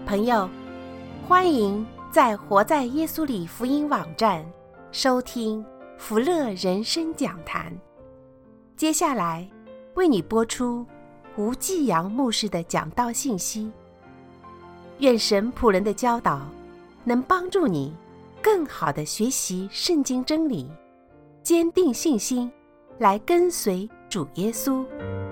朋友，欢迎在活在耶稣里福音网站收听福乐人生讲坛。接下来为你播出吴继阳牧师的讲道信息。愿神仆人的教导能帮助你更好地学习圣经真理，坚定信心，来跟随主耶稣。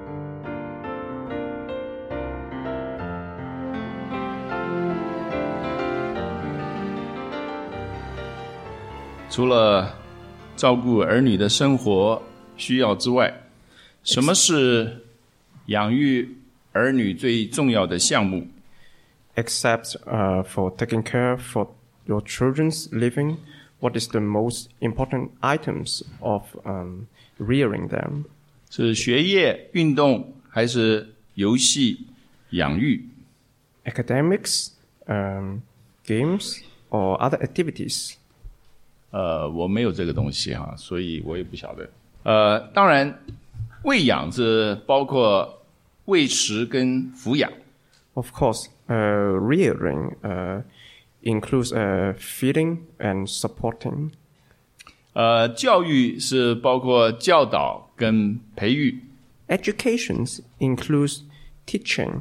除了照顾儿女的生活需要之外，什么是养育儿女最重要的项目？ Except for taking care for your children's living, what is the most important items of rearing them? 是学业、运动，还是游戏、养育？ Academics, games, or other activities? 我没有这个东西哈，所以我也不晓得。当然，喂养是包括喂食跟抚养。 Of course, rearing includes feeding and supporting. 教育是包括教导跟培育。 Education includes teaching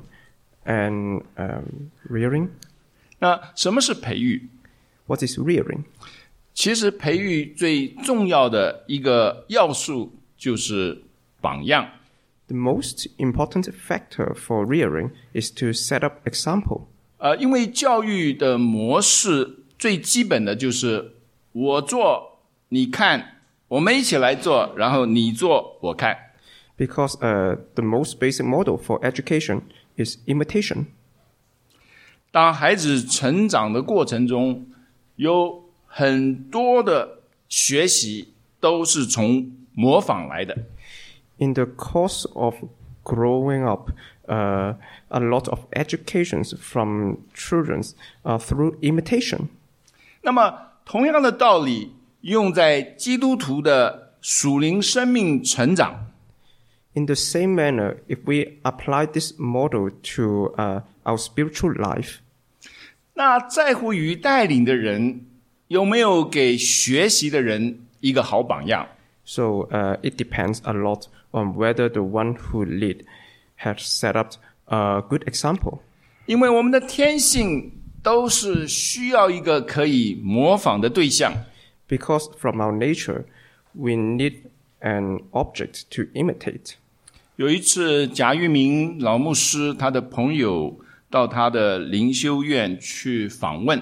and rearing. 那什么是培育？ What is rearing? 其实培育最重要的一个要素就是榜样。 The most important factor for rearing is to set up example. 因为教育的模式最基本的就是我做你看，我们一起来做，然后你做我看。 Because the most basic model for education is imitation. 当孩子成长的过程中，有很多的学习都是从模仿来的。 In the course of growing up, a lot of educations from children through imitation. 那么同样的道理用在基督徒的属灵生命成长。 In the same manner, if we apply this model to our spiritual life, 那在乎于带领的人有没有给学习的人一个好榜样？ So it depends a lot on whether the one who lead has set up a good example. 因为我们的天性都是需要一个可以模仿的对象。 Because from our nature, we need an object to imitate. 有一次，贾玉明老牧师他的朋友到他的灵修院去访问。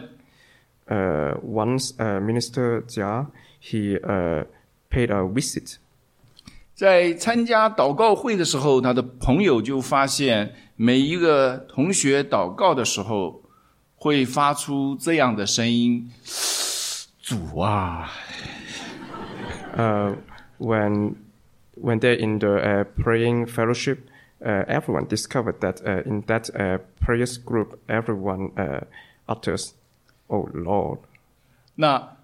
Once Minister Jia, he paid a visit. 在参加祷告会的时候，他的朋友就发现每一个同学祷告的时候会发出这样的声音：主啊。 When they're in the praying fellowship, everyone discovered that in that prayers group, everyone utters, "Oh Lord." 那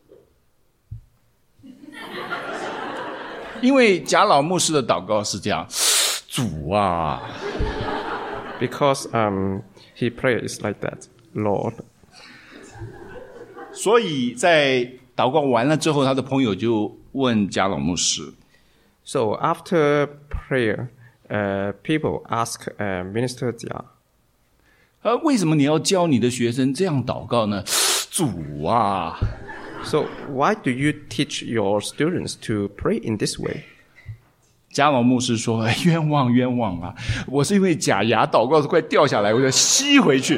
因为贾老牧师的祷告是这样，主啊。 Because he prays like that, Lord. 所以在祷告完了之后，他的朋友就问贾老牧师。 So after prayer, people ask Minister Jia, 为什么你要教你的学生这样祷告呢？主啊。 So why do you teach your students to pray in this way? 贾老牧师说：“冤枉冤枉啊！我是因为假牙祷告都快掉下来，我就吸回去。”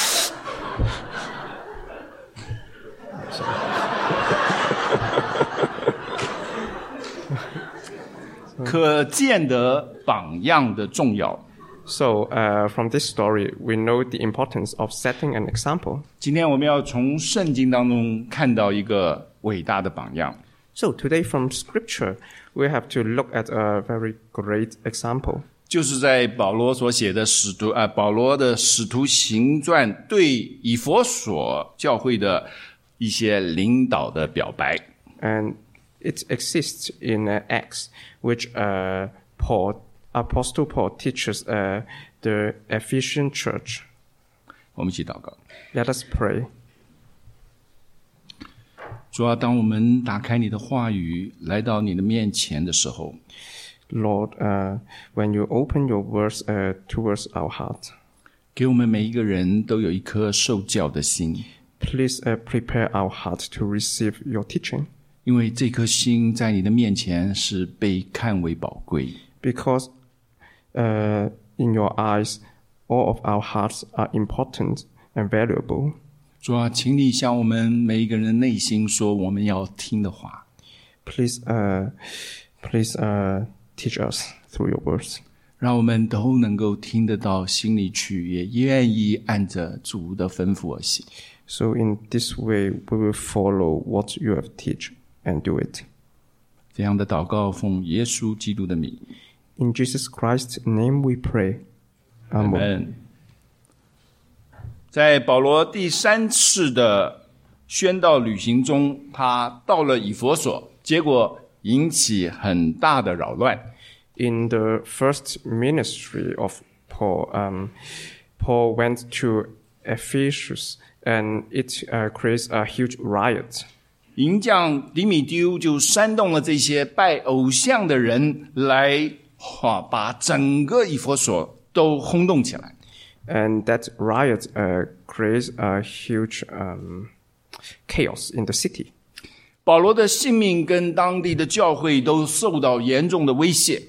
可见得榜样的重要。 So from this story, we know the importance of setting an example. 今天我们要从圣经当中看到一个伟大的榜样。 So today from Scripture, we have to look at a very great example. 就是在保罗所写的保罗的使徒行传对以弗所教会的一些领导的表白。 And it exists in Acts, which Apostle Paul teaches the Ephesian church. 我们一起祷告。 Let us pray. 主啊，当我们打开你的话语，来到你的面前的时候， Lord, when you open your words towards our heart, 给我们每一个人都有一颗受教的心， please prepare our heart to receive your teaching, 因为这颗心在你的面前是被看为宝贵。 because in your eyes, all of our hearts are important and valuable. 主啊，请你向我们每一个人内心说我们要听的话， Please teach us through your words, 让我们都能够听得到心里去，也愿意按着主的吩咐而行。 so in this way we will follow what you have teach and do it. 这样的祷告奉耶稣基督的名， In Jesus Christ's name we pray. Amen. 在保罗第3次的宣道旅行中，他到了以弗所，结果引起很大的扰乱。 In the first ministry of Paul, Paul went to Ephesus and it creates a huge riot. 营将底米丢就煽动了这些拜偶像的人来，把整个以弗所都轰动起来。 And that riot creates a huge chaos in the city. 保罗的性命跟当地的教会都受到严重的威胁。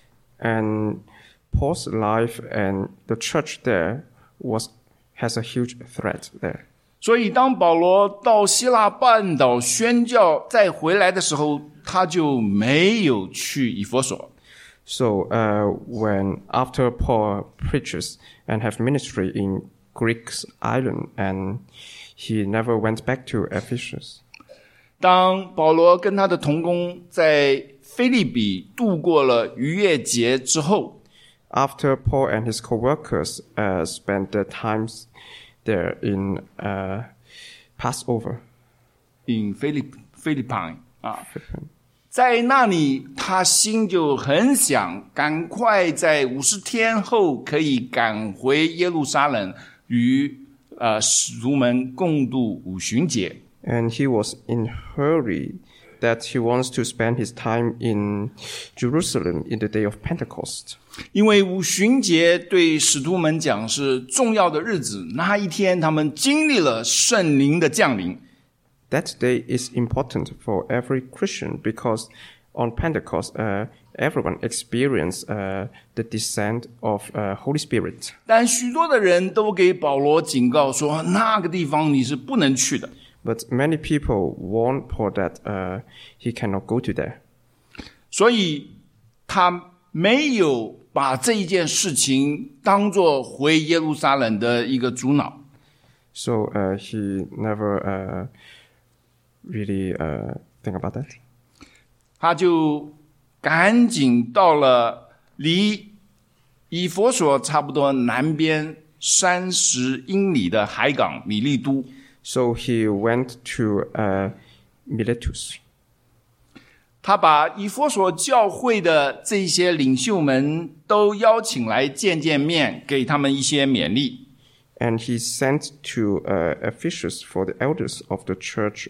And Paul's life and the church there has a huge threat there. 所以当保罗到希腊半岛宣教再回来的时候，他就没有去以弗所。 So when after Paul preaches and have ministry in Greek's island, and he never went back to Ephesus. 当保罗跟他的同工在腓立比度过了逾越节之后， After Paul and his co-workers spent their times there in Passover, in 腓立比啊，在那里他心就很想赶快在50天后可以赶回耶路撒冷，与使徒们共度五旬节。 and he was in hurry that he wants to spend his time in Jerusalem in the day of Pentecost. 因为五旬节对使徒们讲是重要的日子，那一天他们经历了圣灵的降临。 That day is important for every Christian because on Pentecost, everyone experienced the descent of Holy Spirit. 但许多的人都给保罗警告说，那个地方你是不能去的。 But many people warned Paul that he cannot go to there. 所以他没有把这一件事情当作回耶路撒冷的一个主脑。 So he never really think about that. 他就赶紧到了离以弗所差不多南边30英里的海港米利都。 So he went to Miletus. 他把以弗所教会的这些领袖们都邀请来见面，给他们一些勉励。 And he sent to Ephesus for the elders of the church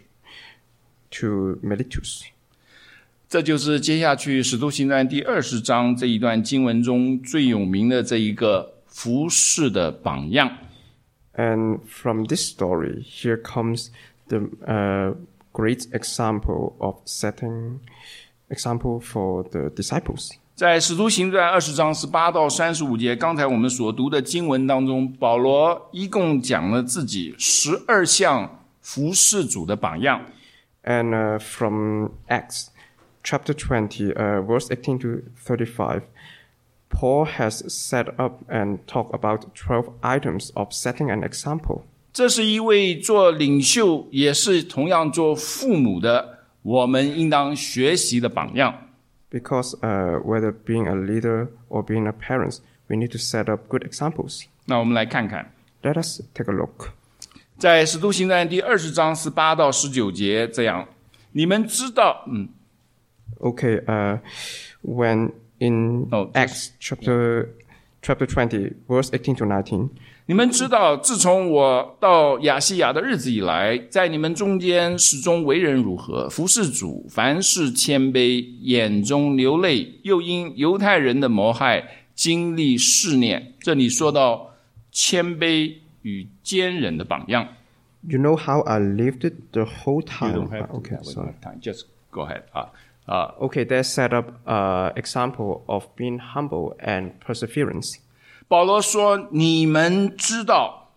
to Miletus. 这就是接下去使徒行传第20章这一段经文中最有名的这一个服事的榜样。 And from this story, here comes the great example of setting example for the disciples. 在使徒行传20章18到35节，刚才我们所读的经文当中，保罗一共讲了自己12项服事主的榜样。 And from Acts chapter 20, verse 18 to 35, Paul has set up and talked about 12 items of setting an example. 这是一位做领袖，也是同样做父母的，我们应当学习的榜样。 Because whether being a leader or being a parent, we need to set up good examples. 那我们来看看， Let us take a look. 在使徒行传第20章18到19节这样，你们知道， Okay, when in Acts chapter chapter 20, verse 18 to 19. 你们知道，自从我到亚细亚的日子以来，在你们中间始终为人如何，服侍主，凡事谦卑，眼中流泪，又因犹太人的谋害，经历试炼。这里说到谦卑与坚忍的榜样。 You know how I lived the whole You time. don't have to, Okay, we don't sorry. have time. Just go ahead. Okay, they set up an example of being humble and perseverance. 保罗说：“你们知道，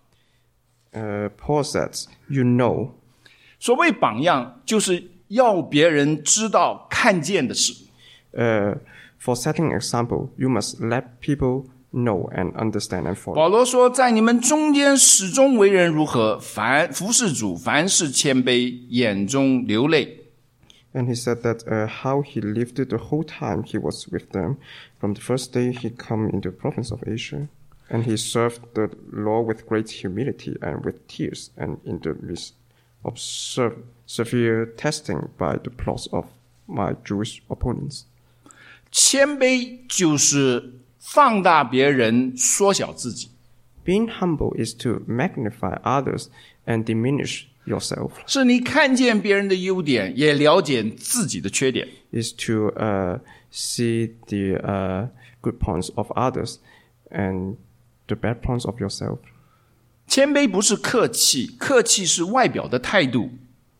Paul says, you know. 所谓榜样，就是要别人知道、看见的事。” For setting an example, you must let people know and understand and follow. 保罗说，在你们中间始终为人如何，服侍主，凡事谦卑，眼中流泪。 And he said that how he lived the whole time he was with them. From the first day he came into the province of Asia. And he served the Lord with great humility and with tears, and in the midst of severe testing by the plots of my Jewish opponents. 谦卑就是放大别人，缩小自己。 Being humble is to magnify others and diminish yourself. 是你看见别人的优点，也了解自己的缺点。 Is to see the good points of others and the bad points of yourself. 谦卑不是客气，客气是外表的态度。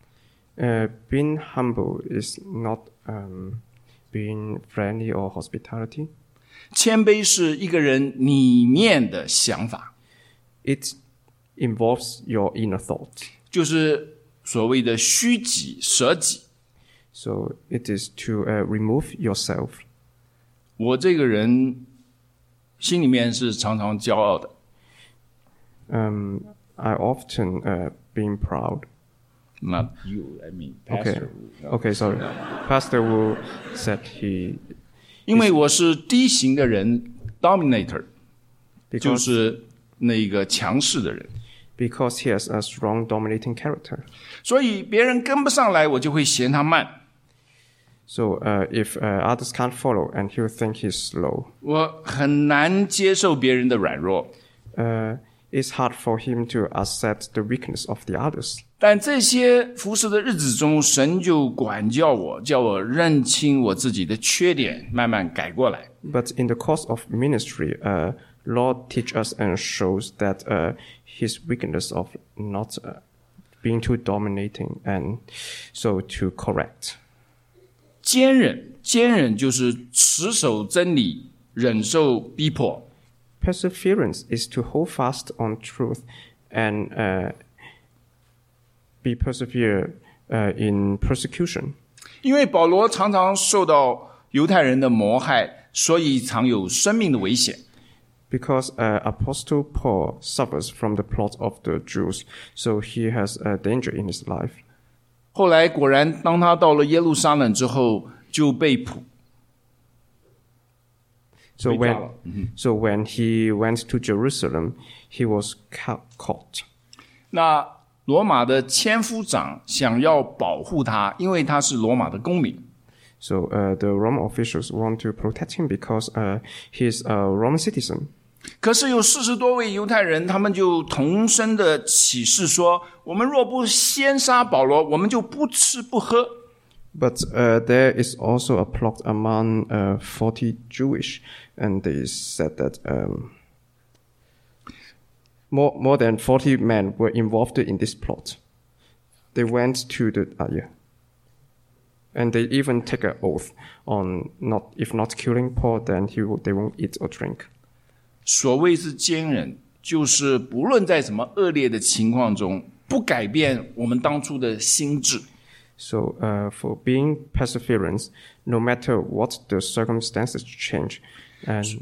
Being humble is not being friendly or hospitality. 谦卑是一个人里面的想法， It involves your inner thoughts. 就是所谓的虚己、舍己。 So it is to remove yourself. 我这个人心里面是常常骄傲的。 I often being proud. Not you, I mean Okay. pastor. Okay, sorry. Pastor Wu said he 因为我是低型的人 ，dominator， 就 because 是那个强势的人， because he has a strong dominating character. 所以别人跟不上来，我就会嫌他慢。 So if others can't follow, and he'll think he's slow. 我很难接受别人的软弱， It's hard for him to accept the weakness of the others. 但这些服侍的日子中，神就管教我，叫我认清我自己的缺点，慢慢改过来。 But in the course of ministry, Lord teach us and shows that his weakness of not being too dominating, and so to correct. 坚忍就是持守真理，忍受逼迫。 Perseverance is to hold fast on truth and be persevere in persecution. 因为保罗常常受到犹太人的谋害，所以常有生命的危险。 Because Apostle Paul suffers from the plot of the Jews, so he has a danger in his life. 后来果然，当他到了耶路撒冷之后，就被捕。 So 被抓了。 when he went to Jerusalem, he was caught. 那罗马的千夫长想要保护他，因为他是罗马的公民。 So the Roman officials want to protect him because he's a Roman citizen. 可是有40多位犹太人，他们就同声的起誓说：“我们若不先杀保罗，我们就不吃不喝。” But there is also a plot among 40 Jewish, and they said that more than 40 men were involved in this plot. They went to the and they even take an oath on if not killing Paul, then they won't eat or drink. 所谓是坚忍，就是不论在什么恶劣的情况中，不改变我们当初的心志。 So for being perseverance, no matter what the circumstances change, and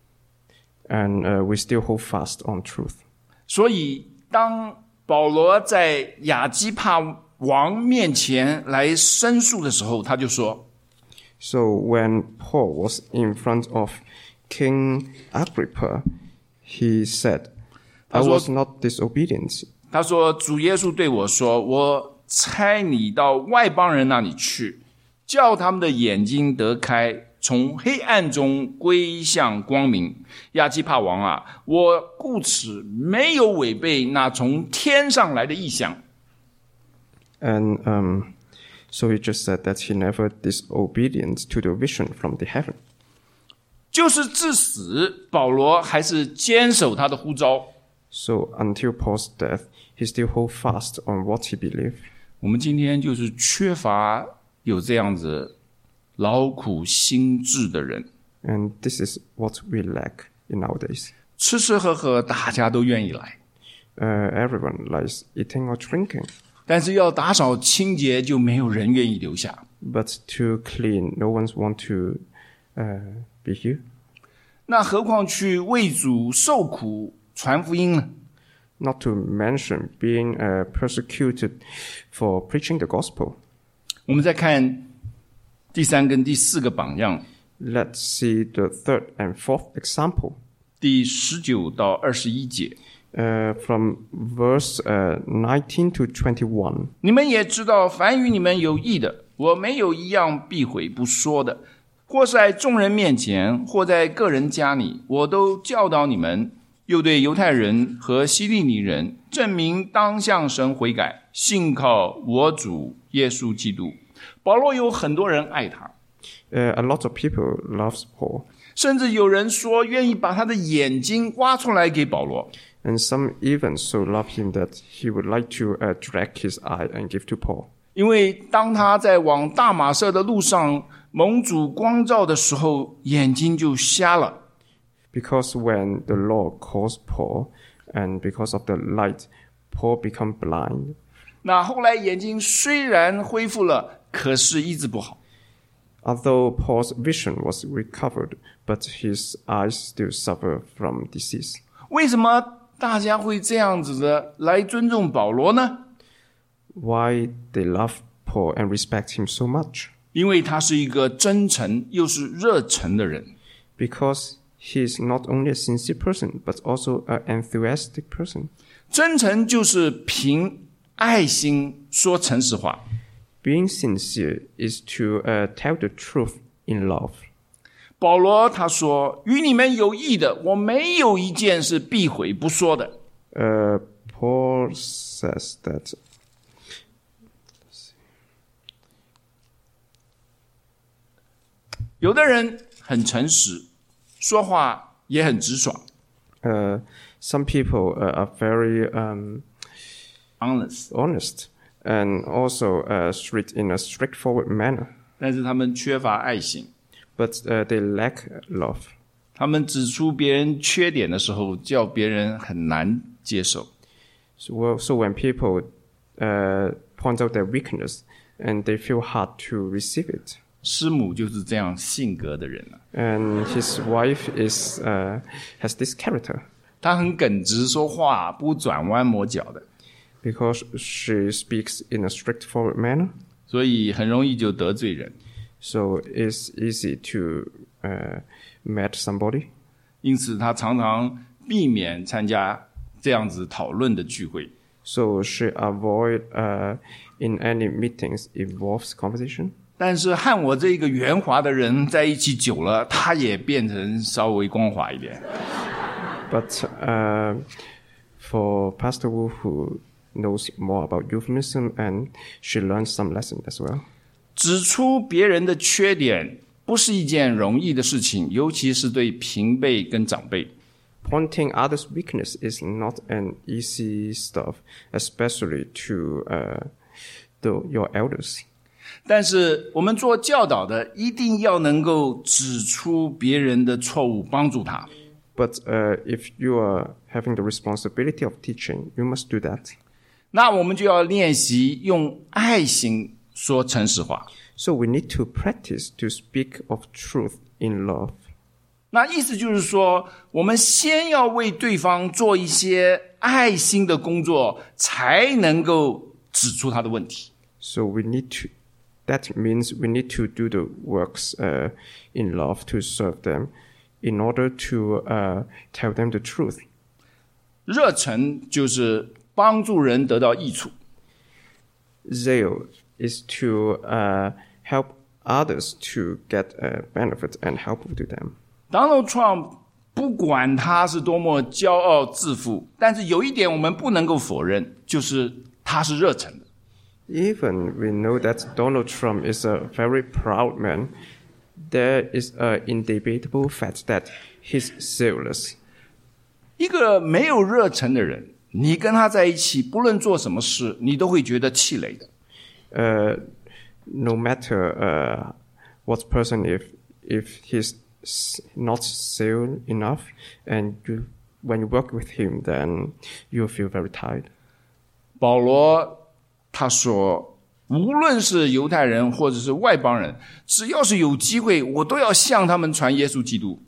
we still hold fast on truth. 所以，当保罗在亚基帕王面前来申诉的时候，他就说 So when Paul was in front of King Agrippa, he said, "I was not disobedient." 他说主耶稣对我说，我差你到外邦人那里去，叫他们的眼睛得开， 从黑暗中归向光明。亚基帕王啊，我故此没有违背那从天上来的异象。 And so he just said that he never disobedient to the vision from the heaven. 就是至死，保罗还是坚守他的呼召。 So until Paul's death, he still hold fast on what he believed. 我们今天就是缺乏有这样子劳苦心志的人， And this is what we lack in nowadays. 吃吃喝喝大家都愿意来， Everyone likes eating or drinking, 但是要打扫清洁就没有人愿意留下。 but to clean, no one want to be here. 那何况去为主受苦传福音呢？ Not to mention being persecuted for preaching the gospel. 我们再看第3跟第4个榜样， Let's see the third and fourth example. 第19到21节。 From verse 19 to 21. 你们也知道，凡与你们有益的，我没有一样避讳不说的，或是在众人面前，或在个人家里，我都教导你们，又对犹太人和希利尼人证明当向神悔改，信靠我主耶稣基督。保罗有很多人爱他， A lot of people loves Paul. 甚至有人说愿意把他的眼睛挖出来给保罗。 And some even so love him that he would like to drag his eye and give to Paul. 因为当他在往大马色的路上蒙主光照的时候，眼睛就瞎了。 Because when the Lord calls Paul, and because of the light, Paul become blind. 那后来眼睛虽然恢复了，可是医治不好。 Although Paul's vision was recovered, but his eyes still suffer from disease. 为什么大家会这样子的来尊重保罗呢？ Why they love Paul and respect him so much? 因为他是一个真诚又是热忱的人。 Because he is not only a sincere person, but also an enthusiastic person. 真诚就是凭爱心说诚实话。 Being sincere is to tell the truth in love. 保罗他说：“与你们有益的，我没有一件是避讳不说的。” Paul says that. 有的人很诚实，说话也很直爽。 Some people are very honest， and also strict in a straightforward manner. 但是他们缺乏爱心。 But they lack love. 他们指出别人缺点的时候，叫别人很难接受。 So when people point out their weakness, and they feel hard to receive it. 师母就是这样性格的人啊。 And his wife has this character. 她很耿直，说话不转弯抹角的， Because she speaks in a straightforward manner. 所以很容易就得罪人。 So it's easy to meet somebody. 因此，她常常避免参加这样子讨论的聚会。 So she avoid in any meetings involves conversation. 但是和我这个圆滑的人在一起久了，她也变成稍微光滑一点。 But for Pastor Wu, who knows more about euphemism, and she learned some lesson as well. 指出别人的缺点不是一件容易的事情，尤其是对平辈跟长辈。 Pointing others' weakness is not an easy stuff, especially to your elders. 但是我们做教导的一定要能够指出别人的错误，帮助他。 But if you are having the responsibility of teaching, you must do that. 那我们就要练习用爱心说诚实话。 So we need to practice to speak of truth in love. 那意思就是说，我们先要为对方做一些爱心的工作，才能够指出他的问题。 So that means we need to do the works in love to serve them in order to tell them the truth. 热忱就是帮助人得到益处。 Zeal is to help others to get a benefit and help to them. Donald Trump 不管他是多么骄傲自负，但是有一点我们不能够否认，就是他是热忱的。 Even we know that Donald Trump is a very proud man, there is an indebatable fact that he's zealous. 一个没有热忱的人，你跟他在一起，不论做什么事，你都会觉得气馁的。 No matter what person, if he's not zealous enough, and when you work with him, then you feel very tired. 保罗他说，无论是犹太人或者是外邦人，只要是有机会，我都要向他们传耶稣基督。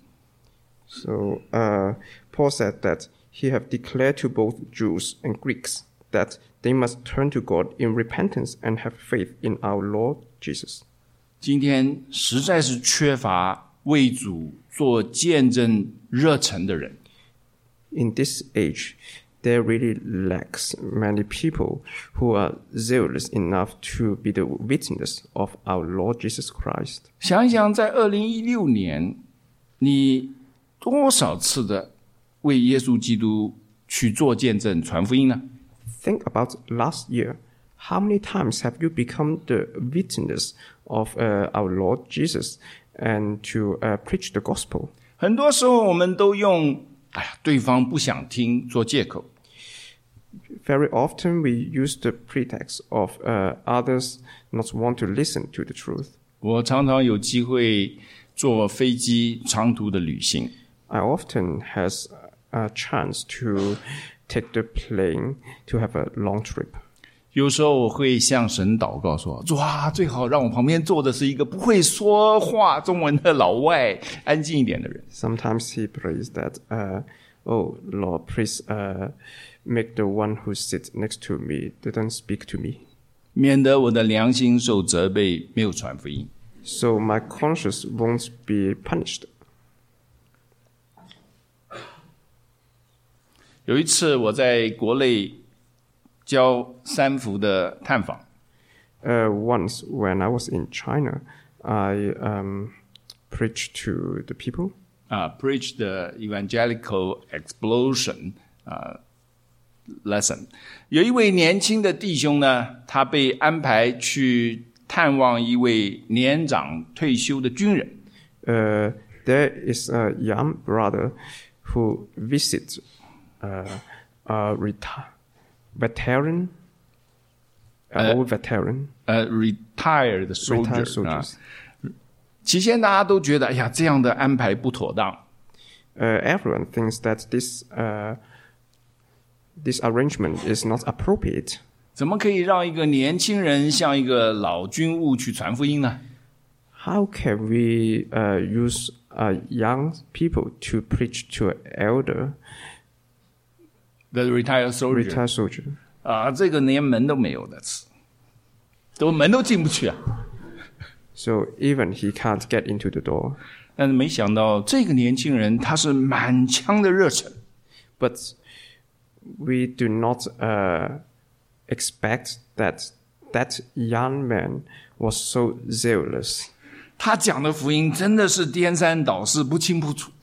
So Paul said that he have declared to both Jews and Greeks that they must turn to God in repentance and have faith in our Lord Jesus. 今天实在是缺乏为主做见证热忱的人。 In this age, there really lacks many people who are zealous enough to be the witness of our Lord Jesus Christ. 想一想，在2016年，你多少次的为耶稣基督去做见证、传福音呢？ Think about last year. How many times have you become the witness of our Lord Jesus and to preach the gospel? 很多时候我们都用对方不想听做借口。 Very often we use the pretext of others not want to listen to the truth. 我常常有机会坐飞机长途的旅行。 I often has a chance to take the plane to have a long trip. 有时候我会向神祷告说，主啊，最好让我旁边坐的是一个不会说话中文的老外，安静一点的人。 Sometimes he prays that, oh Lord, please make the one who sits next to me didn't speak to me. 免得我的良心受责备，没有传福音。 So my conscience won't be punished. 有一次我在国内教三福的探访。 Once when I was in China, I preached to the people. Preached the evangelical explosion lesson. 有一位年轻的弟兄呢，他被安排去探望一位年长退休的军人。 There is a young brother who visits a veteran, old veteran, retired soldier. retired soldiers. 起先大家都觉得，哎呀，这样的安排不妥当。 Everyone thinks that this arrangement is not appropriate. 怎么可以让一个年轻人向一个老军务去传福音呢？ How can we use young people to preach to an elder, The retired soldier. retired soldier? 这个连门都没有的，门都进不去啊。 So even he can't get into the door. 但是没想到这个年轻人他是满腔的热忱。 But we do not expect that young man was so zealous. 他讲的福音真的是颠三倒四，不清不楚。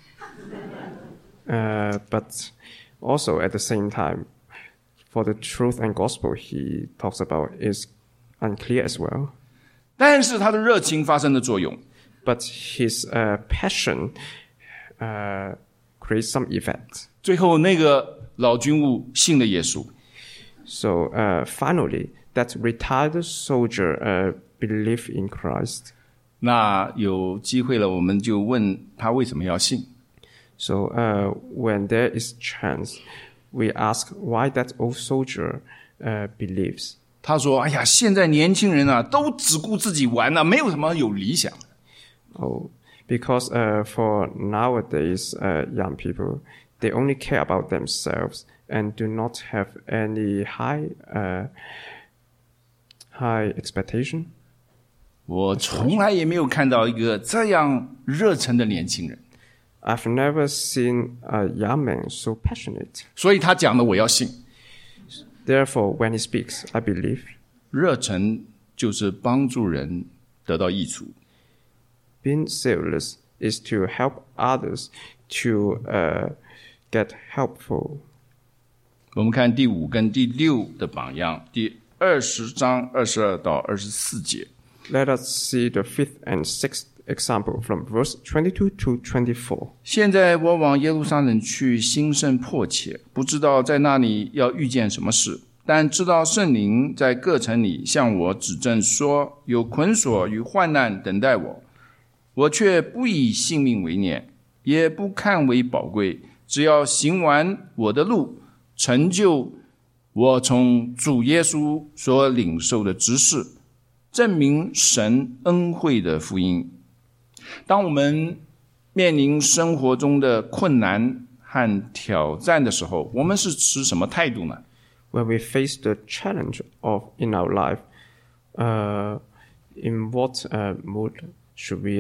But also at the same time, for the truth and gospel he talks about is unclear as well. 但是他的热情发生了作用。 But his passion creates some effect. 最后那个老军务信了耶稣。 So finally, that retired soldier believed in Christ. 那有机会了，我们就问他为什么要信。 So when there is chance, we ask why that old soldier believes. 他说：“哎呀，现在年轻人啊，都只顾自己玩啊，没有什么有理想。” Oh, because for nowadays young people, they only care about themselves and do not have any high expectation. 我从来也没有看到一个这样热忱的年轻人。 I've never seen a young man so passionate. 所以他讲的我要信。 Therefore, when he speaks, I believe. 热忱就是帮助人得到益处。 being selfless is to help others to get helpful. 我们看第5跟第6的榜样，第20章22到24节。 Let us see the 5th and 6th example from verse 22 to 24. 现在我往耶路撒冷去，心甚迫切，不知道在那里要遇见什么事，但知道圣灵在各城里向我指证说，有捆锁与患难等待我，我却不以性命为念，也不看为宝贵，只要行完我的路，成就我从主耶稣所领受的职事，证明神恩惠的福音。当我们面临生活中的困难和挑战的时候，我们是持什么态度呢？ When we face the challenge in our life, in what mood should we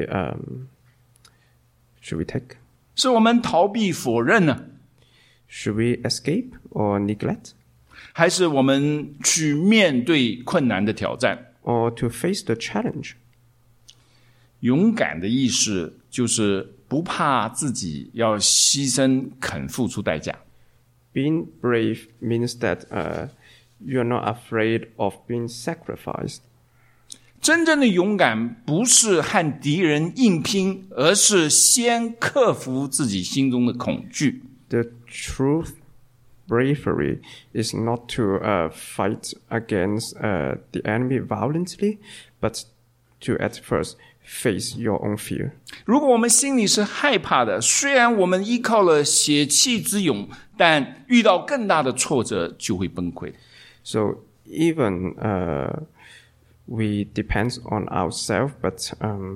take? 是我们逃避否认呢？ Should we escape or neglect? 还是我们去面对困难的挑战？ Or to face the challenge? 勇敢的意识就是不怕自己要牺牲，肯付出代价。 Being brave means that you're not afraid of being sacrificed. 真正的勇敢不是和敌人硬拼，而是先克服自己心中的恐惧。 The true bravery is not to fight against the enemy violently, but to at first face your own fear. 如果我们心里是害怕的，虽然我们依靠了血气之勇，但遇到更大的挫折就会崩溃。 So even we depend on ourselves, but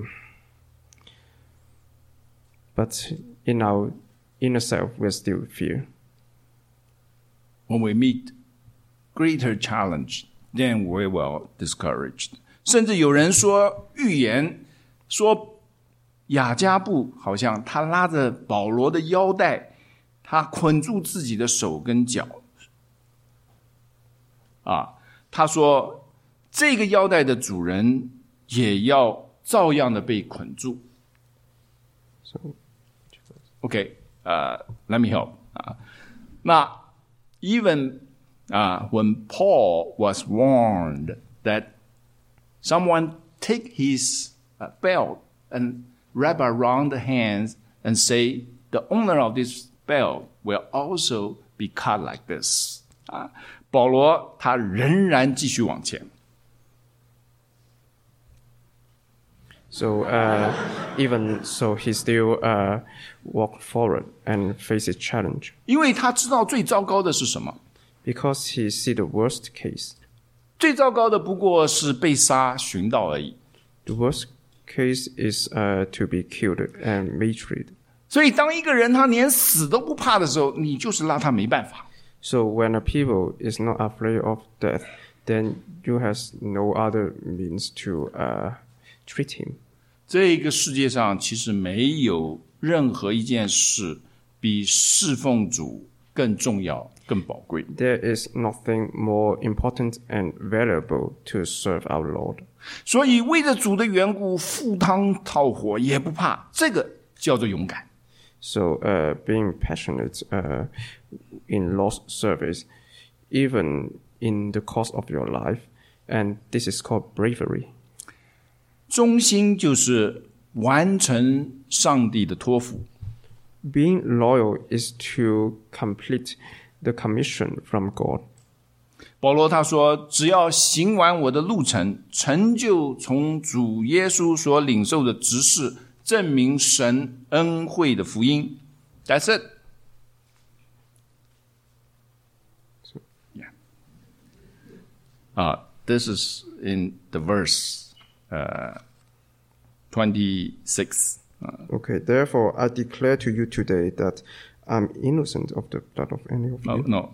in our inner self we still fear. When we meet greater challenge, then we will discouraged. 甚至有人说预言说雅加布好像他拉着保罗的腰带，他捆住自己的手跟脚。他说这个腰带的主人也要照样的被捆住。Okay, let me help. Now, even when Paul was warned that someone take his belt and wrap around the hands and say, the owner of this belt will also be cut like this. 保罗他仍然继续往前。 So even so, he still walked forward and faced challenge. 因为他知道最糟糕的是什么？ Because he see the worst case. 最糟糕的不过是被杀寻到而已。 The worst case is to be killed and mistreated. 所以当一个人他连死都不怕的时候，你就是拿他没办法。 So when a people is not afraid of death, then you has no other means to treat him. 这个世界上其实没有任何一件事比侍奉主更重要、更宝贵。 There is nothing more important and valuable to serve our Lord. 所以为着主的缘故，赴汤蹈火也不怕，这个叫做勇敢。 So being passionate in Lord's service, even in the course of your life, and this is called bravery. 忠心就是完成上帝的托付。 Being loyal is to complete the commission from God. 保罗他说，只要行完我的路程，成就从主耶稣所领受的职事，证明神恩惠的福音。That's it. Yeah. This is in the verse 26. Okay, therefore I declare to you today that I'm innocent of the blood of any of you. No.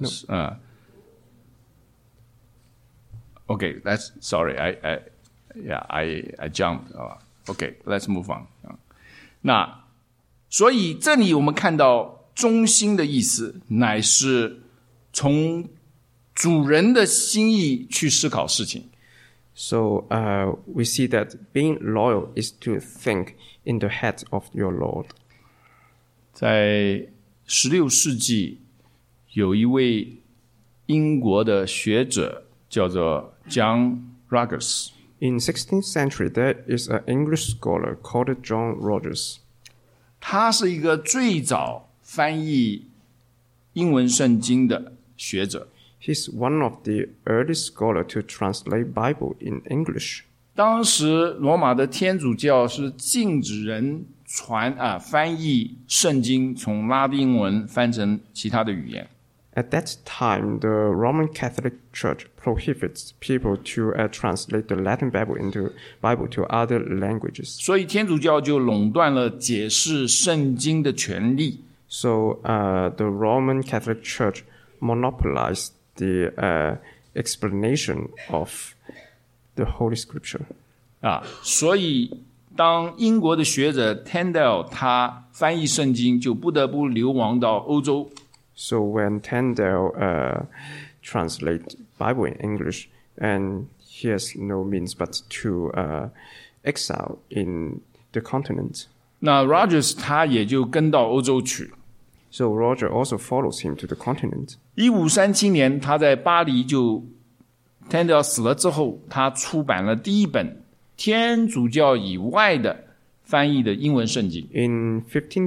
Okay, that's sorry. I jumped. Okay, let's move on. 那所以这里我们看到忠心的意思，乃是从主人的心意去思考事情。 So we see that being loyal is to think in the head of your Lord. 在16世纪，有一位英国的学者叫做 John Rogers。 In 16th century, there is an English scholar called John Rogers. 他是一个最早翻译英文圣经的学者。 He's one of the early scholars to translate Bible in English. 当时罗马的天主教是禁止人翻译圣经，从拉丁文翻成其他的语言。 At that time, the Roman Catholic Church prohibits people to translate the Latin Bible to other languages. 所以天主教就垄断了解释圣经的权利。 So the Roman Catholic Church monopolized the explanation of the Holy Scripture. 所以当英国的学者 Tyndale 他翻译圣经，就不得不流亡到欧洲。 So when Tyndale translate Bible in English, and he has no means but to exile in the continent. 那 Rogers 他也就跟到欧洲去。 So Roger also follows him to the continent. 1537年，他在巴黎就 Tyndale 死了之后，他出版了第一本天主教以外的翻译的英文圣经。 In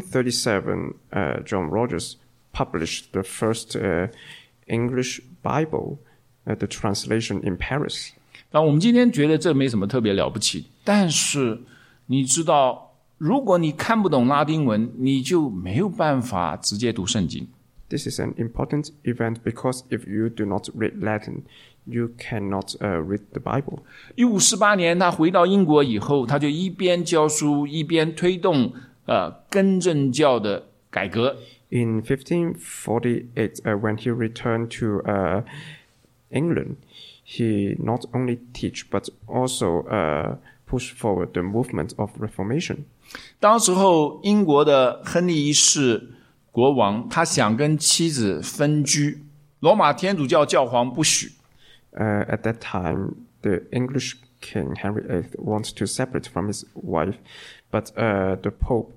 1537, John Rogers published the first English Bible, the translation in Paris. 那我们今天觉得这没什么特别了不起，但是你知道，如果你看不懂拉丁文，你就没有办法直接读圣经。 This is an important event because if you do not read Latin, you cannot read the Bible. 1518年，他回到英国以后，他就一边教书，一边推动更正教的改革。 In 1548, when he returned to England, he not only teach but also pushed forward the movement of Reformation. 当时候，英国的亨利一世国王，他想跟妻子分居，罗马天主教教皇不许。 At that time, the English king Henry VIII wants to separate from his wife, but the Pope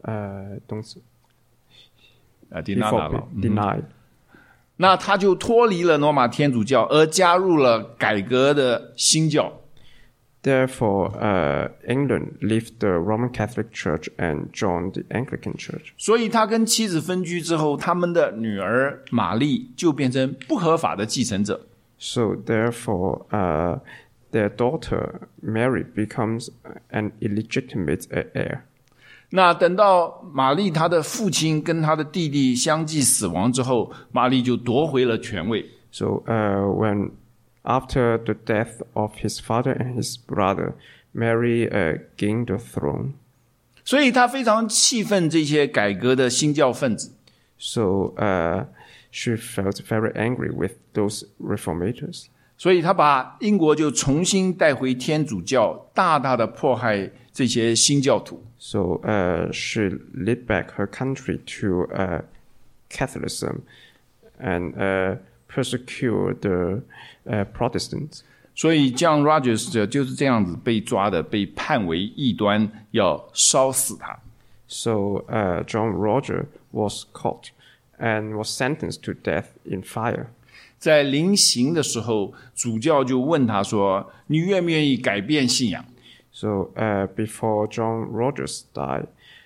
denied. 那他就脱离了罗马天主教，而加入了改革的新教。 Therefore, England left the Roman Catholic Church and joined the Anglican Church. 所以他跟妻子分居之后，他们的女儿玛丽就变成不合法的继承者。 So therefore, their daughter Mary becomes an illegitimate heir. 那等到玛丽她的父亲跟她的弟弟相继死亡之后，玛丽就夺回了权位。 So when after the death of his father and his brother, Mary gained the throne. 所以她非常气愤这些改革的新教分子。 So she felt very angry with those reformators. 所以她把英国就重新带回天主教，大大的迫害这些新教徒。 So she led back her country to Catholicism and persecute the Protestants. 所以 John Rogers 就是这样子被抓的，被判为异端，要烧死他。 So John Roger was caught and was sentenced to death in fire. 在临刑的时候，主教就问他说：“你愿不愿意改变信仰？” So before John Rogers died,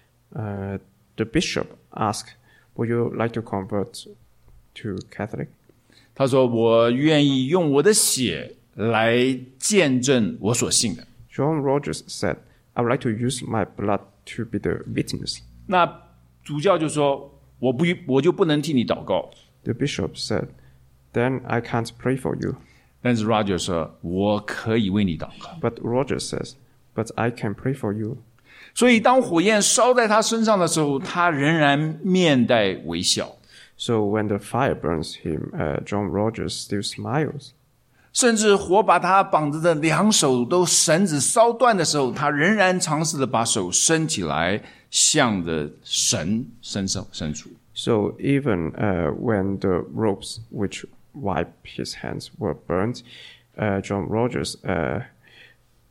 the bishop asked, "Would you like to convert to Catholic?" 他说：“我愿意用我的血来见证我所信的。” John Rogers said, "I would like to use my blood to be the witness." 那主教就说：“我就不能替你祷告。” The bishop said, "Then I can't pray for you." 但是 Roger 说：“我可以为你祷告。” But Roger says, "But I can pray for you." 所以当火焰烧在他身上的时候，他仍然面带微笑。 So when the fire burns him, John Rogers still smiles. 甚至火把他绑着的两手都绳子烧断的时候，他仍然尝试的把手伸起来，向着神伸出。 So even when the ropes which wipe his hands were burnt, John Rogers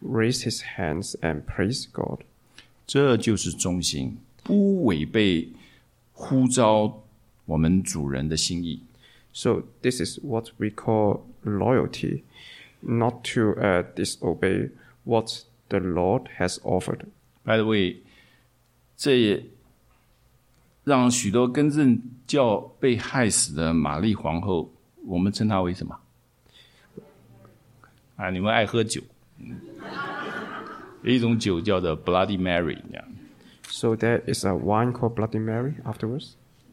raise his hands and praise God. 这就是忠心，不违背呼召我们主人的心意。 So this is what we call loyalty, not to disobey what the Lord has offered. By the way, 这也让许多更正教被害死的玛丽皇后，我们称她为什么？啊，你们爱喝酒，有一种酒叫做 Bloody Mary， 这样。 So there is a wine called Bloody Mary afterwards.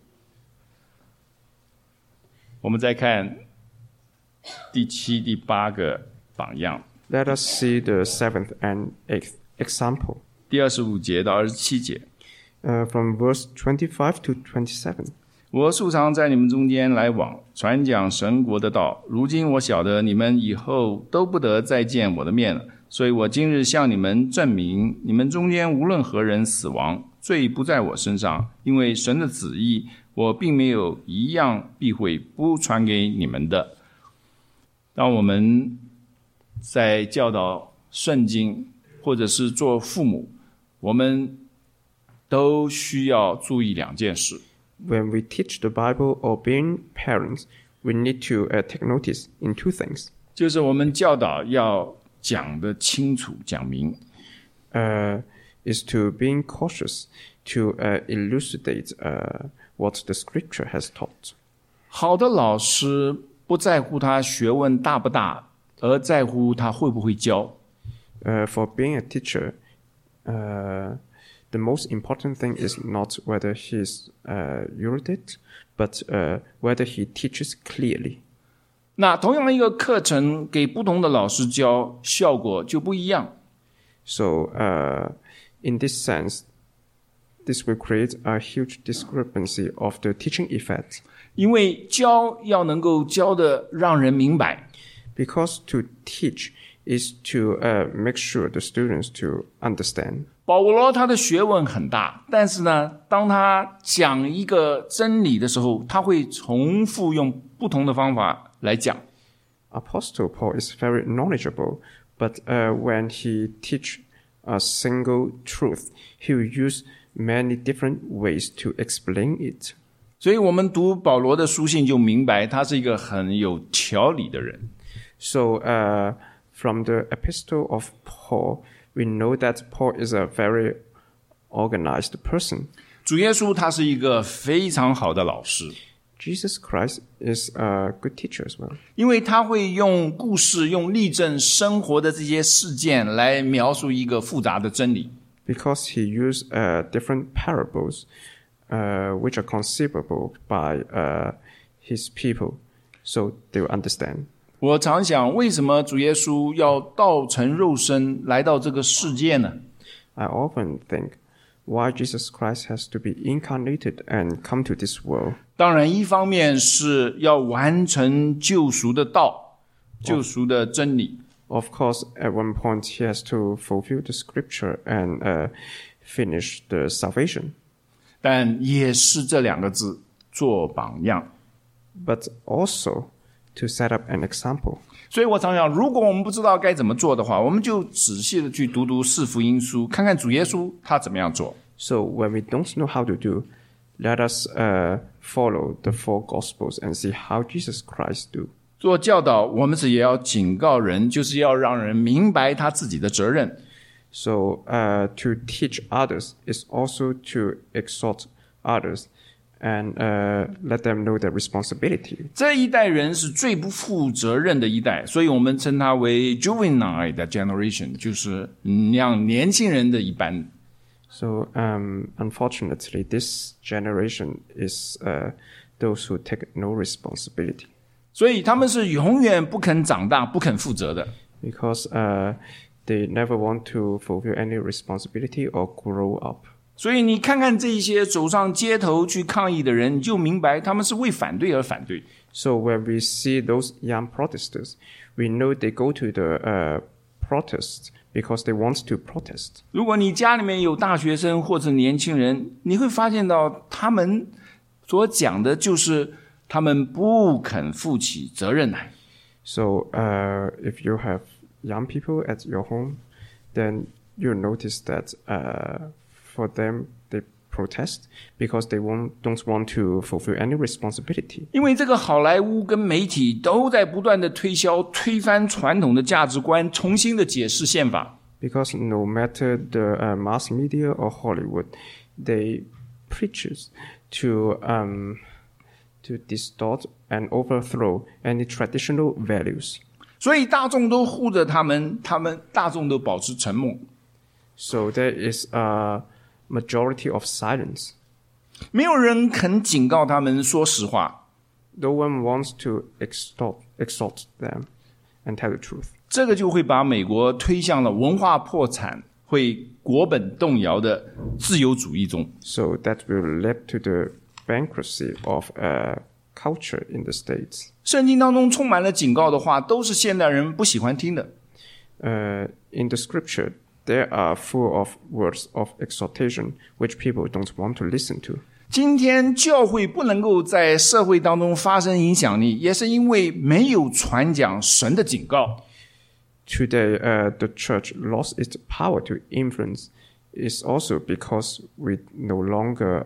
我们再看第7、第8个榜样。 Let us see the 7th and 8th example. 第25节到27节。 From verse 25 to 27. 我素常在你们中间来往，传讲神国的道。如今我晓得你们以后都不得再见我的面了，所以我今日向你们证明，你们中间无论何人死亡，罪不在我身上，因为神的旨意，我并没有一样避讳不传给你们的。当我们在教导圣经，或者是做父母，我们都需要注意2件事。 When we teach the Bible or being parents, we need to take notice in 2 things. 就是我们教导要讲得清楚、讲明。 Is to being cautious to elucidate what the Scripture has taught. 好的老师不在乎他学问大不大，而在乎他会不会教。 For being a teacher, the most important thing is not whether he is erudite, but whether he teaches clearly. 那同样一个课程给不同的老师教，效果就不一样。 So, in this sense, this will create a huge discrepancy of the teaching effect. 因为教要能够教得让人明白。 Because to teach is to make sure the students to understand. 保罗他的学问很大，但是呢，当他讲一个真理的时候，他会重复用不同的方法来讲。 Apostle Paul is very knowledgeable, but when he teach a single truth, he will use many different ways to explain it. 所以我们读保罗的书信就明白，他是一个很有条理的人。 So, from the epistle of Paul, we know that Paul is a very organized person. 主耶稣他是一个非常好的老师， Jesus Christ is a good teacher as well. 因为他会用故事、用例证、生活的这些事件来描述一个复杂的真理。 Because he used different parables, which are conceivable by his people, so they will understand. 我常想，为什么主耶稣要道成肉身来到这个世界呢？ I often think why Jesus Christ has to be incarnated and come to this world. 当然，一方面是要完成救赎的道，救赎的真理。 Of course, at one point he has to fulfill the scripture and finish the salvation. 但也是这2个字，做榜样。 But also to set up an example. 所以我常想，如果我们不知道该怎么做的话，我们就仔细的去读读4福音书，看看主耶稣他怎么样做。 So when we don't know how to do, let us follow the 4 Gospels and see how Jesus Christ do. 做教导，我们也要警告人，就是要让人明白他自己的责任。 So to teach others is also to exhort others and let them know their responsibility. 这一代人是最不负责任的一代，所以我们称它为 juvenile 的 generation， 就是像年轻人的一般。 So unfortunately, this generation is those who take no responsibility. 所以他们是永远不肯长大、不肯负责的。 Because they never want to fulfill any responsibility or grow up. 所以你看看这些走上街头去抗议的人，你就明白他们是为反对而反对。 So when we see those young protesters, we know they go to the protests because they want to protest. 如果你家里面有大学生或者年轻人，你会发现到他们所讲的就是他们不肯负起责任来。 So if you have young people at your home, then you'll notice that for them they protest because they don't want to fulfill any responsibility. 因为这个好莱坞跟媒体都在不断的推销推翻传统的价值观，重新的解释宪法。 Because no matter the mass media or Hollywood, they preach to distort and overthrow any traditional values. 所以大众都护着他们大众都保持沉默。 So there is a majority of silence. 没有人肯警告他们说实话。 No one wants to exhort them and tell the truth. 这个就会把美国推向了文化破产、会国本动摇的自由主义中。 So that will lead to the bankruptcy of culture in the States. 圣经当中充满了警告的话，都是现代人不喜欢听的。 In the scripture, there are full of words of exhortation which people don't want to listen to. 今天教会不能够在社会当中发生影响力，也是因为没有传讲神的警告。 Today, the church lost its power to influence is also because we no longer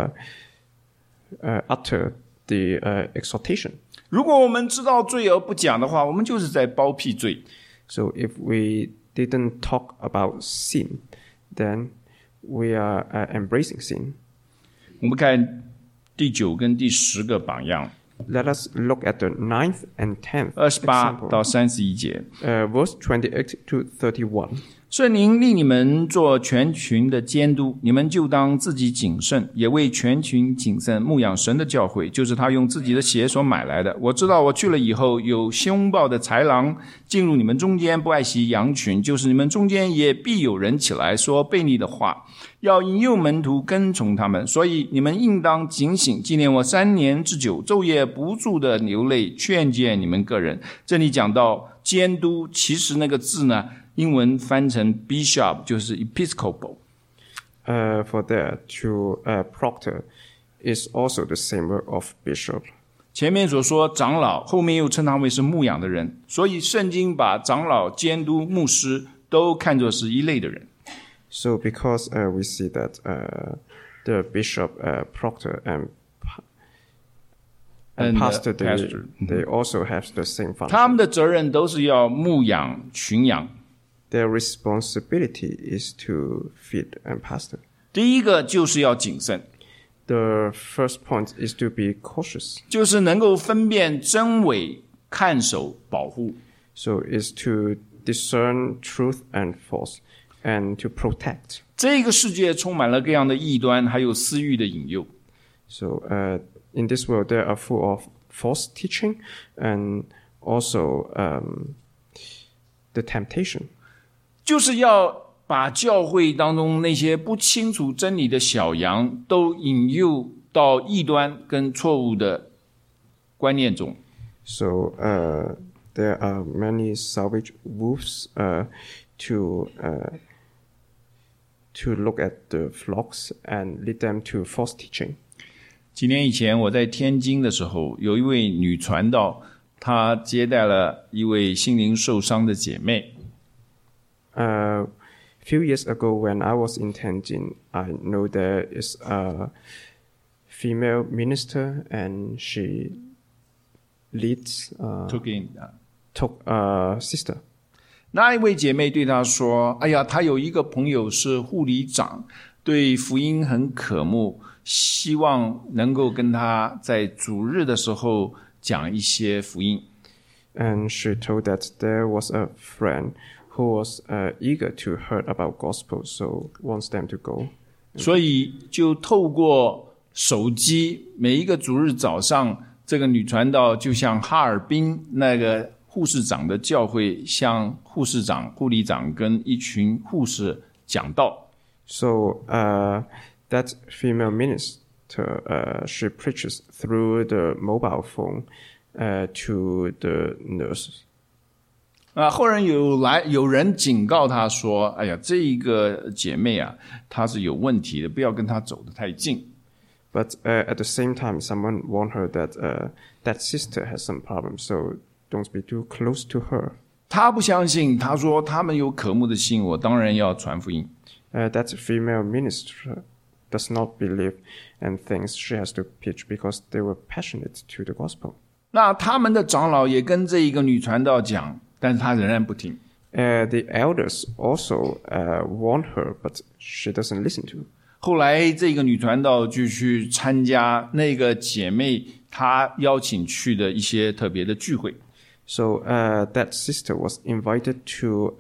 utter the exhortation. 如果我们知道罪而不讲的话，我们就是在包庇罪。 So if we didn't talk about sin, then we are embracing sin. 我们看第9跟第10个榜样。 Let us look at the 9th and 10th 28到31节。 Verse 28 to 31. 圣灵令你们做全群的监督，你们就当自己谨慎，也为全群谨慎牧养神的教诲，就是他用自己的血所买来的。我知道我去了以后，有凶暴的豺狼进入你们中间，不爱惜羊群，就是你们中间也必有人起来说悖逆的话，要引诱门徒跟从他们。所以你们应当警醒，纪念我3年之久，昼夜不住的流泪，劝诫你们个人。这里讲到监督，其实那个字呢，英文翻成 bishop 就是 episcopal. For that, to proctor is also the same word of bishop. 前面所说长老，后面又称他为是牧养的人，所以圣经把长老、监督、牧师都看作是一类的人。 So because we see that the bishop, proctor, and pastor, they also have the same function. 他们的责任都是要牧养群羊。 Their responsibility is to feed and pastor. 第一个就是要谨慎。 The first point is to be cautious. 就是能够分辨真伪，看守保护。 So is to discern truth and false, and to protect. 这个世界充满了各样的异端，还有私欲的引诱。 So in this world there are full of false teaching and also the temptation. 就是要把教会当中那些不清楚真理的小羊都引诱到异端跟错误的观念中。 So there are many savage wolves to look at the flocks and lead them to false teaching. 几年以前我在天津的时候，有一位女传道，她接待了一位心灵受伤的姐妹。 Few years ago, when I was in Tianjin, I know there is a female minister, and she leads took a sister. 那一位姐妹对她说：“哎呀，她有一个朋友是护理长，对福音很渴慕，希望能够跟她在主日的时候讲一些福音。” And she told that there was a friend who was eager to hear about gospel, so wants them to go. 所以就透过手机，每一个主日早上，这个女传道就像哈尔滨那个护士长的教会，向护士长、护理长跟一群护士讲道。 So that female minister, she preaches through the mobile phone to the nurses. 后人有人警告她说：“哎呀，这一个姐妹啊，她是有问题的，不要跟她走得太近。” But at the same time, someone warned her that that sister has some problems, so don't be too close to her. 他不相信，他说他们有渴慕的心，我当然要传福音。 That female minister does not believe and thinks she has to preach because they were passionate to the gospel. 那他们的长老也跟这一个女传道讲，但是她仍然不听。 The elders also warned her, but she doesn't listen to. 后来这个女传道就去参加那个姐妹她邀请去的一些特别的聚会。 So that sister was invited to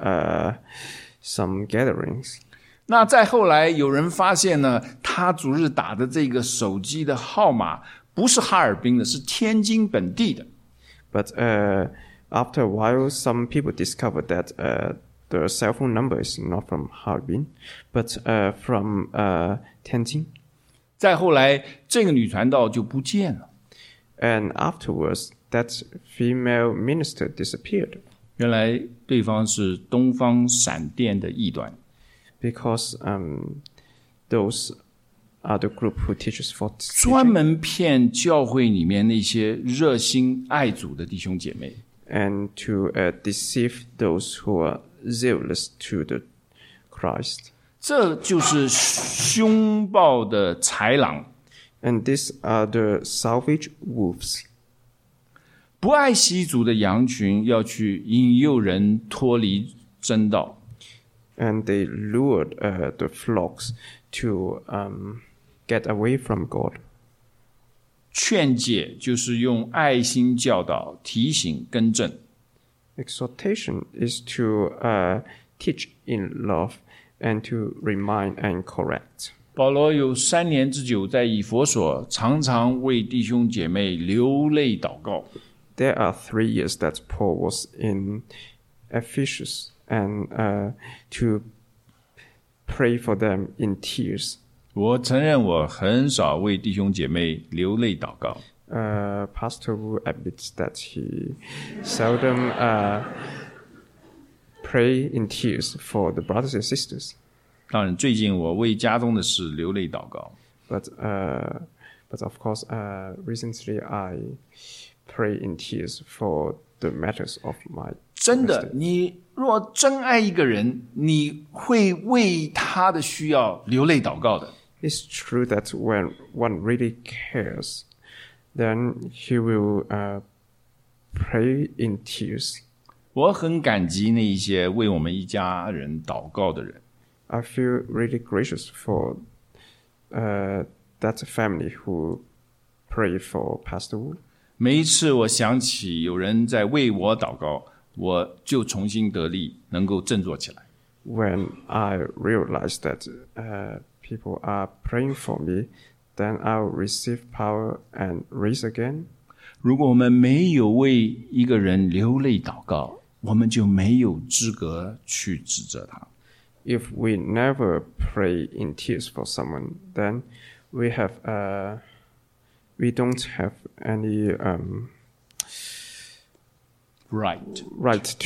some gatherings. 那再后来有人发现呢，她主日打的这个手机的号码不是哈尔滨的，是天津本地的。 But after a while, some people discovered that the cell phone number is not from Harbin, but from Tianjin. 再后来，这个女传道就不见了。 And afterwards, that female minister disappeared. 原来对方是东方闪电的异端。 Because those are the group who teaches false teaching. 专门骗教会里面那些热心爱主的弟兄姐妹。 And to deceive those who are zealous to the Christ. 这就是凶暴的豺狼。 And these are the savage wolves. 不爱惜主的羊群要去引诱人脱离真道。 And they lured the flocks to get away from God. 劝诫就是用爱心教导、提醒、更正。 Exhortation is to teach in love and to remind and correct. 保罗有3年之久在以弗所，常常为弟兄姐妹流泪祷告。 There are 3 years that Paul was in Ephesus and to pray for them in tears. 我承认我很少为弟兄姐妹流泪祷告。 Pastor Wu admits that he seldom pray in tears for the brothers and sisters. 当然，最近我为家中的事流泪祷告。 But of course, recently I pray in tears for the matters of my. 真的，你若真爱一个人，你会为他的需要流泪祷告的。 It's true that when one really cares, then he will pray in tears. 我很感激那一些为我们一家人祷告的人。 I feel really gracious for that family who prayed for Pastor Wu. 每一次我想起有人在为我祷告，我就重新得力，能够振作起来。 When I realize that people are praying for me, then I'll receive power and raise again. 如果我们没有为一个人流泪祷告，我们就没有资格去指责他。 If we never pray in tears for someone, then we don't have any right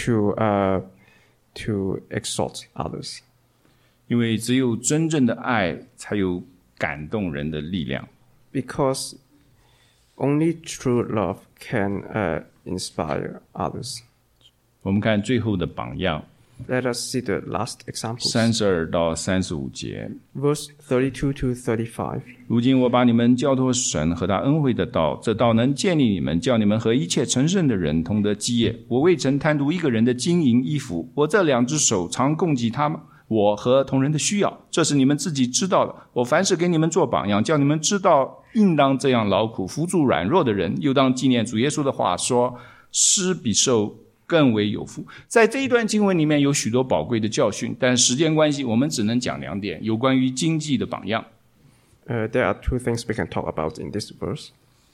to exalt others. 因为只有真正的爱才有感动人的力量。 Because only true love can inspire others. 我们看最后的榜样。 Let us see the last examples. 32到35节。 Verse 32 to 35. 如今我把你们交托神和他恩惠的道，这道能建立你们，叫你们和一切成圣的人同得基业。我未曾贪图一个人的金银衣服，我这2只手常供给他们，我和同人的需要，这是你们自己知道的。我凡事给你们做榜样，叫你们知道应当这样劳苦，扶助软弱的人，又当纪念主耶稣的话说，施比受更为有福。在这一段经文里面有许多宝贵的教训，但时间关系我们只能讲2点，有关于经济的榜样。 There are 2 things we can talk about in this verse.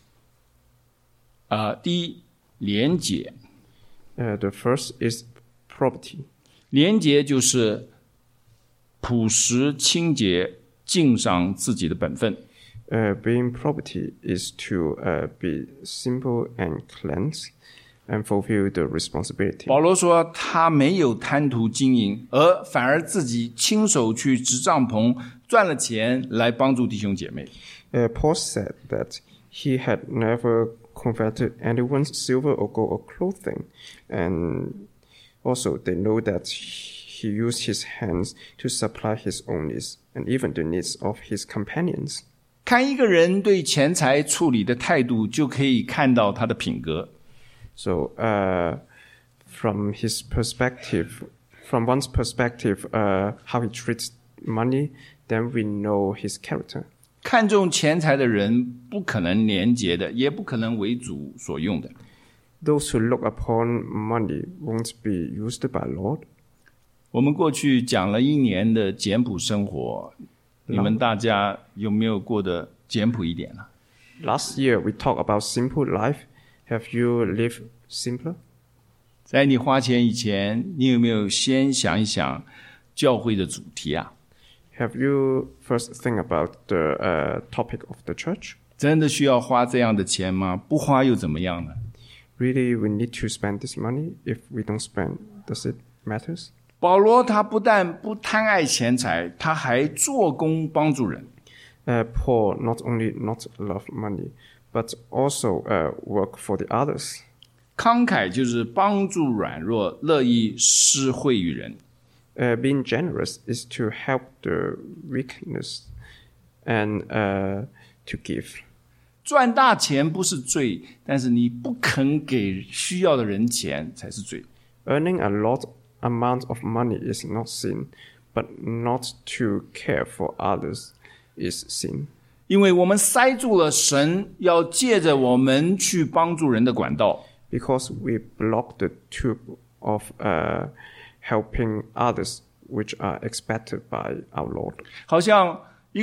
第一，廉洁。 The first is probity. 廉洁就是朴实清洁，尽上自己的本分。 Being probity is to be simple and cleansed and fulfill the responsibility. 保罗说他没有贪图金银，而反而自己亲手去支帐篷，赚了钱来帮助弟兄姐妹。 Paul said that he had never converted anyone's silver or gold or clothing, and Also, they know that he used his hands to supply his own needs and even the needs of his companions. 看一个人对钱财处理的态度，就可以看到他的品格。 So, from one's perspective, how he treats money, then we know his character. 看重钱财的人，不可能廉洁的，也不可能为主所用的。 Those who look upon money won't be used by Lord. 我们过去讲了1年的简朴生活，你们大家有没有过得简朴一点呢？ Last year we talked about simple life. Have you lived simpler? 在你花钱以前，你有没有先想一想教会的主题啊？ Have you first think about the topic of the church? 真的需要花这样的钱吗？不花又怎么样呢？ Really, we need to spend this money. If we don't spend, does it matters? 保罗他不但不贪爱钱财，他还做工帮助人。 Paul not only not love money, but also work for the others. 慷慨就是帮助软弱，乐意施惠于人。 Being generous is to help the weakness and to give. 赚大钱不是罪，但是你不肯给需要的人钱才是罪。 Earning a lot amount of money is not sin, but not to care for others is sin. 因为我们塞住了神要借着我们去帮助人的管道。 Because we block the tube of helping others, which are expected by our Lord. 好像一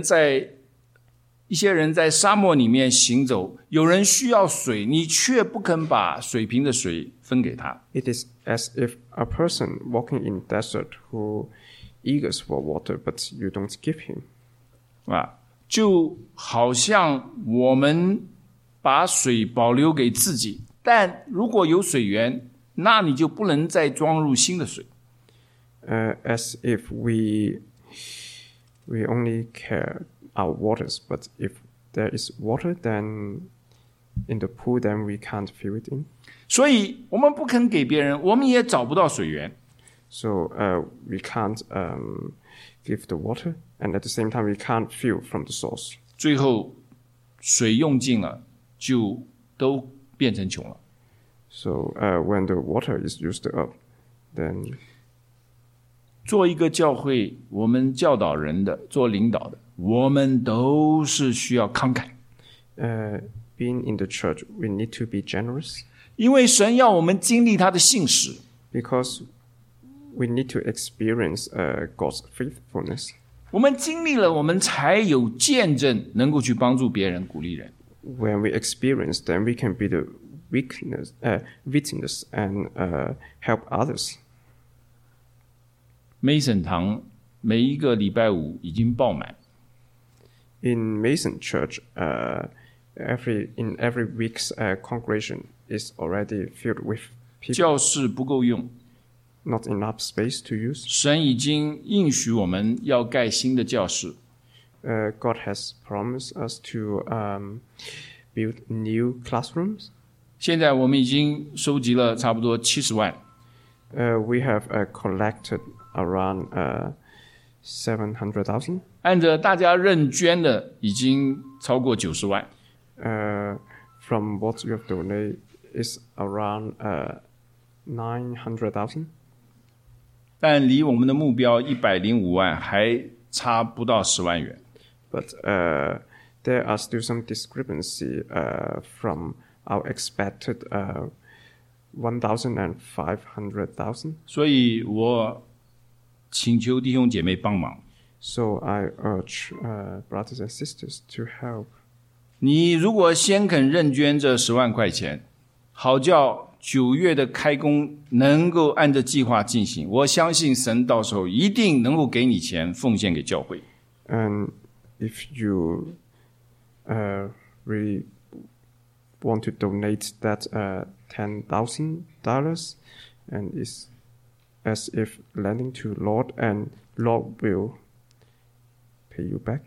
些人在沙漠里面行走，有人需要水，你却不肯把水瓶的水分给他。 It is as if a person walking in desert who eagers for water, but you don't give him. 就好像我们把水保留给自己，但如果有水源，那你就不能再装入新的水。 As if we only care our waters, but if there is water, then in the pool, then we can't fill it in. 所以我们不肯给别人，我们也找不到水源。 So we can't give the water, and at the same time, we can't fill from the source. 最后水用尽了，就都变成穷了。 So when the water is used up, then 做一个教会，我们教导人的，做领导的，我们都是需要慷慨。 being in the church, we need to be generous. 因为神要我们经历他的信实。 Because we need to experience God's faithfulness. 我们经历了，我们才有见证，能够去帮助别人、鼓励人。 When we experience, then we can be the witness and help others. Mason 堂每一个礼拜五已经爆满。 In Mason Church, in every week's congregation is already filled with people. 教室不够用。 Not enough space to use. 神已经应许我们要盖新的教室。 God has promised us to build new classrooms. 现在我们已经收集了差不多70万。 We have collected around 700,000. 按照大家认捐的，已经超过90万。 From what you have donated is around 900,000. 但离我们的目标105万还差不到10万元。 But there are still some discrepancy from our expected 1,000 and 500,000. 所以我请求弟兄姐妹帮忙。 So I urge brothers and sisters to help. 你如果先肯认捐这10万块钱，好叫9月的开工能够按照计划进行，我相信神到时候一定能够给你钱奉献给教会。 And if you really want to donate that $10,000, and it's as if lending to Lord, and Lord will pay you back.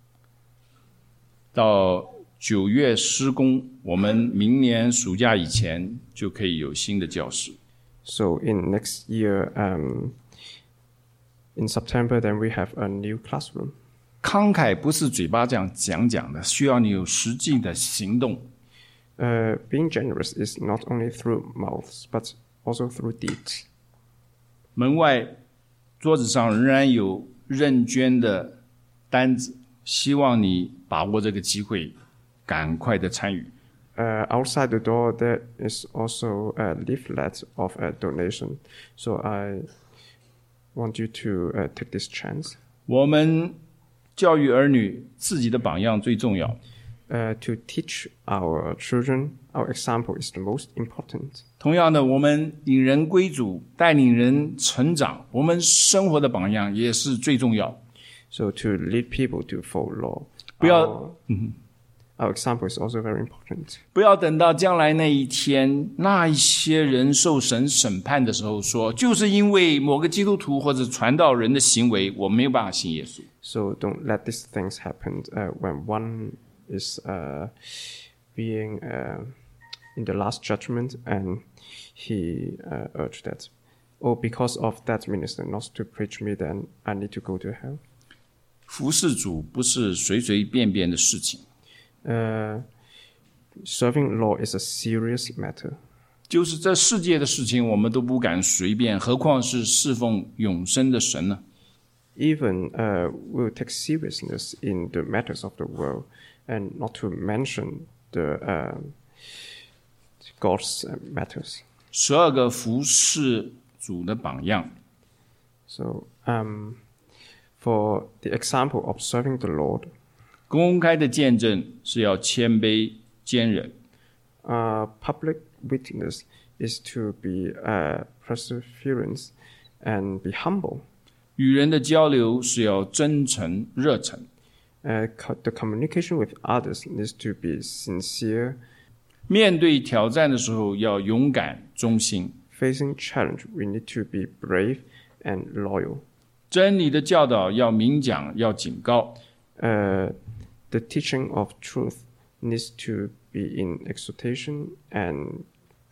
到9月施工，我们明年暑假以前就可以有新的教室。 So in next year, in September, then we have a new classroom. 慷慨不是嘴巴这样讲的，需要你有实际的行动。 Being generous is not only through mouths, but also through deeds. 门外桌子上仍然有认捐的单子，希望你把握这个机会，赶快的参与。 Outside the door, there is also a leaflet of a donation. So I want you to take this chance. 我们教育儿女，自己的榜样最重要。 To teach our children, our example is the most important. 同样的，我们引人归主，带领人成长，我们生活的榜样也是最重要。 So to lead people to follow. 不要 Our example is also very important. 不要等到将来那一天，那一些人受神审判的时候说，就是因为某个基督徒或者传道人的行为，我没有办法信耶稣。 So don't let these things happen when one is being in the last judgment and he urged that, oh, because of that minister not to preach me, then I need to go to hell. 服侍主不是随随便便的事情。 Serving Lord is a serious matter. 就是这世界的事情，我们都不敢随便，何况是侍奉永生的神呢？ Even we'll take seriousness in the matters of the world, and not to mention the God's matters. 12个服侍主的榜样。 So, for the example of serving the Lord, 公开的见证是要谦卑坚忍。 public witness is to be perseverance and be humble. 与人的交流是要真诚热忱。 The communication with others needs to be sincere. 面对挑战的时候要勇敢忠心。 Facing challenge, we need to be brave and loyal. 真理的教导要明讲，要警告。 The teaching of truth needs to be in exhortation and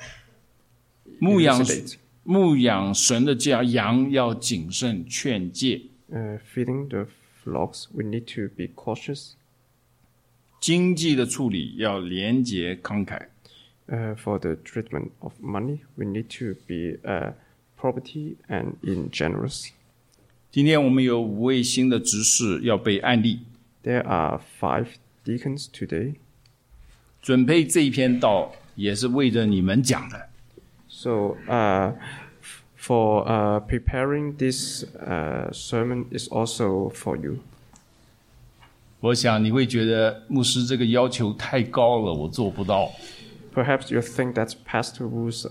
牧养神的羊要谨慎劝诫。 Feeding the flocks, we need to be cautious. 经济的处理要廉洁慷慨。 For the treatment of money, we need to be property and generous. 今天我们有5位新的执事要被按立。 There are 5 deacons today. 准备这一篇道也是为着你们讲的。 So, for preparing this sermon is also for you. 我想你会觉得牧师这个要求太高了，我做不到。 Perhaps you think that Pastor Wu's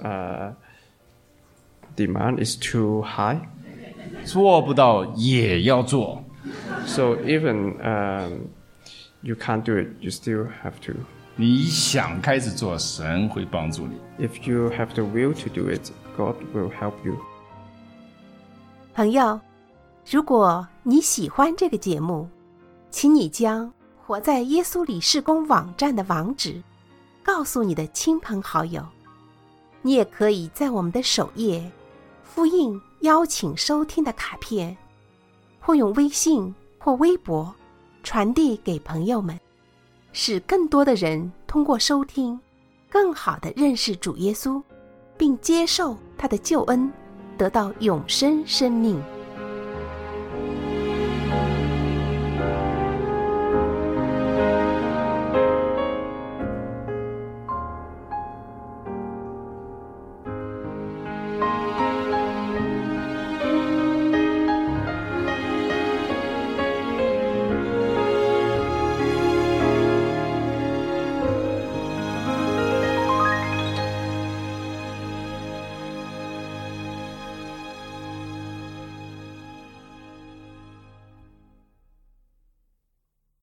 demand is too high. 做不到也要做。 So even you can't do it, you still have to. 你想开始做，神会帮助你。 If you have the will to do it, God will help you. 朋友，如果你喜欢这个节目，请你将活在耶稣里事工网站的网址告诉你的亲朋好友。你也可以在我们的首页复印邀请收听的卡片，或用微信或微博传递给朋友们，使更多的人通过收听更好地认识主耶稣，并接受他的救恩，得到永生生命。